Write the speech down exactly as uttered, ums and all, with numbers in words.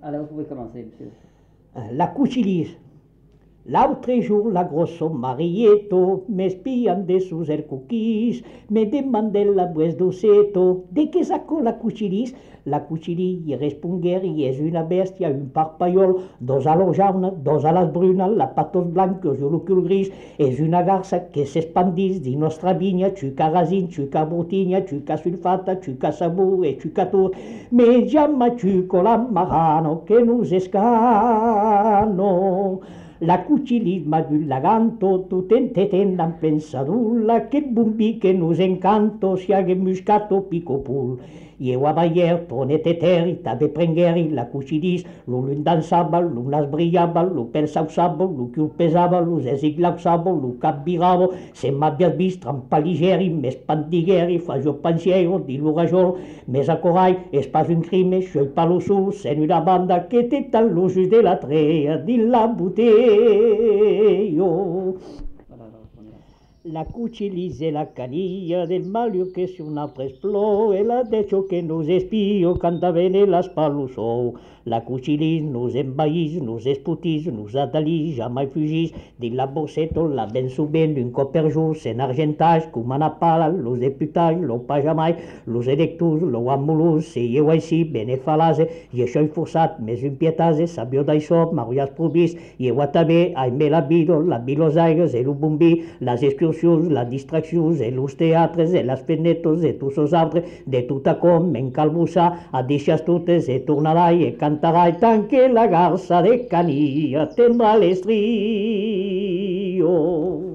Alors, vous pouvez commencer, monsieur. La cucilise. L'autre jour, la grosso Marieto m'espiando sus el cuquis, me demandé la bues doceto, de que sacó la cuchilis. La cuchilis y respongueri es una bestia, un parpallol, dos alas jaunes, dos alas brunes, la patos blancos, el ocul gris, és una garça que s'expandís di nostra vinya, xuca rasin, xuca botinya, xuca sulfata, xuca sabor e xuca tur, me llama xuco la marano que nos escano. La cuchilis madulaganto, tu tentetendan pensadulla, che bumbi che nos encanto, siaghe muscato picopul. Io a Bayer, tonete terri, tabe prengeri, la cuchilis, lu l'un dansava, lu las brillava, lu pensausava, lu chiu pesava, lu esiglausava, lu capbiravo, se m'abbias vist trampaligeri, mes pandigheri, faggio pensiero, di lu ragiolo, mes acorai, es pas un crime, scioi palo sul, sen una banda che te tallusus de la trea, di la bouteille. La cuchilis e la canilla del malio que sur notre esplò e la decho que nos espio canta bene las palusou. La cuchilis nos envaïs, nos esputis, nos atalis, jamais fugis, di la borsetto la ben suben d'un cop per jour, sen argentage, com una pala, los deputats, lo pas jamais, los electus, lo amulus, se eu així, bene falase, i això he forçat, més un pietase, sabio d'això, marias probis, i eu a també, aime la vida, la bilos aires, e lo bombi, las excursions, las distraccions, e los teatres, e las fenetos, e tots els altres, de tot a com, m'encalbussar, a deixes totes, e tornarai, e cantarai, tant que la garça de Cania tendrà l'estrio.